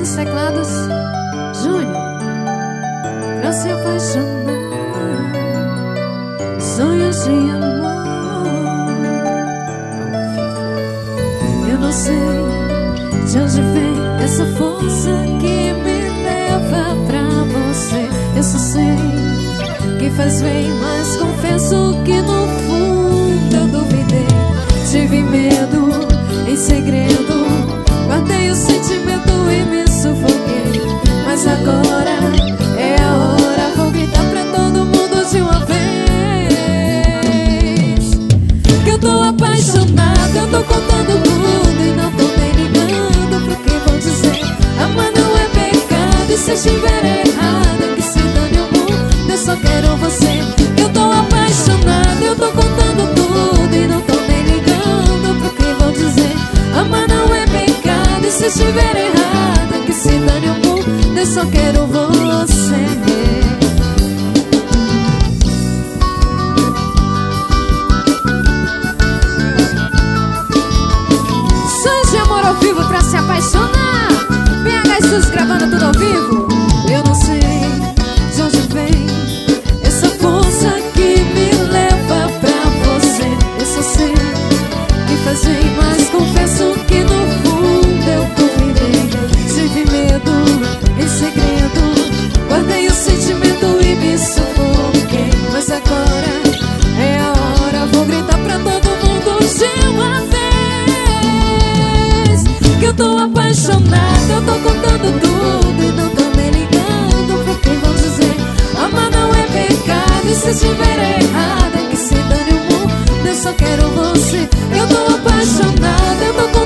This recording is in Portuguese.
nos teclados, Júnior. Pra se apaixonar, sonhos de amor. Eu não sei de onde vem essa força que me leva pra você. Eu só sei que faz bem, mas confesso que no fundo eu duvidei. Tive medo em segredo, guardei o sentimento e me sufoquei. Mas agora é a hora, vou gritar pra todo mundo de uma vez que eu tô apaixonada, eu tô contando tudo e não tô nem ligando pro que vão dizer. Amar não é pecado e se estiver errado, que se dane o mundo, eu só quero você. Eu tô apaixonada, eu tô contando tudo e não tô nem ligando pro que vão dizer. Amar não é pecado e se estiver errado, que se dane o mundo, eu só quero você. Sonhos de amor ao vivo pra se apaixonar. PH Studios gravando tudo ao vivo. Eu não sei de onde vem essa força que me leva pra você. Eu só sei que faz bem, mas confesso que no fundo eu duvidei. Tive medo em segredo, guardei o sentimento e me sufoquei. Mas agora é a hora, vou gritar pra todo mundo de uma vez que eu tô apaixonada, eu tô contando tudo e não tô nem ligando pro que vão dizer. Amar não é pecado e se estiver errado, que se dane o mundo, eu só quero você. Eu tô apaixonada, eu tô contando